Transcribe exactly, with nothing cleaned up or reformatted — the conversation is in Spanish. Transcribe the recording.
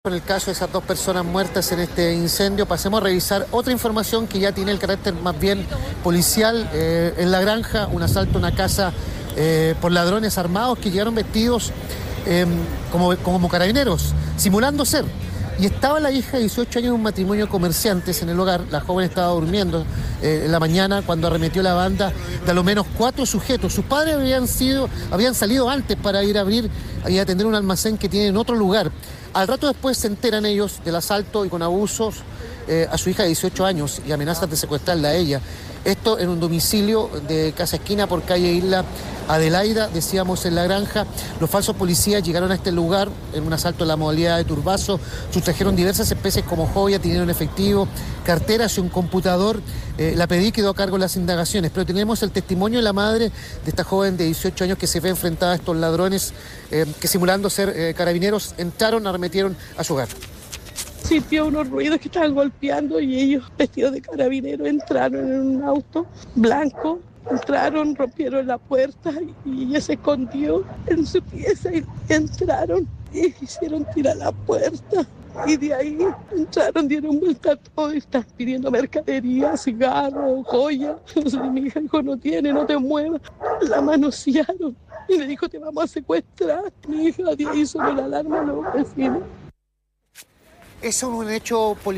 Por el caso de esas dos personas muertas en este incendio, pasemos a revisar otra información que ya tiene el carácter más bien policial. Eh, en La Granja, un asalto a una casa eh, por ladrones armados que llegaron vestidos eh, como, como carabineros, simulando ser. Y estaba la hija de dieciocho años de un matrimonio de comerciantes en el hogar. La joven estaba durmiendo eh, en la mañana cuando arremetió la banda de a lo menos cuatro sujetos. Sus padres habían, sido, habían salido antes para ir a abrir y atender un almacén que tiene en otro lugar. Al rato después se enteran ellos del asalto y con abusos eh, a su hija de dieciocho años y amenazas de secuestrarla a ella. Esto en un domicilio de Casa Esquina por calle Isla Adelaida, decíamos en La Granja. Los falsos policías llegaron a este lugar en un asalto en la modalidad de turbazo, sustrajeron diversas especies como joya, dinero en efectivo, carteras y un computador. Eh, la pedí quedó a cargo de las indagaciones, pero tenemos el testimonio de la madre de esta joven de dieciocho años que se ve enfrentada a estos ladrones eh, que simulando ser eh, carabineros entraron, arremetieron a su hogar. Sintió unos ruidos que estaban golpeando y ellos, vestidos de carabineros, entraron en un auto blanco, entraron, rompieron la puerta y ella se escondió en su pieza y entraron y hicieron tirar la puerta. Y de ahí entraron, dieron vuelta a todo y están pidiendo mercadería, cigarros, joyas. Mi hija dijo, no tiene, no te muevas. La manosearon y le dijo, te vamos a secuestrar. Mi hija de ahí sonó la alarma a los vecinos. Eso es un hecho policial.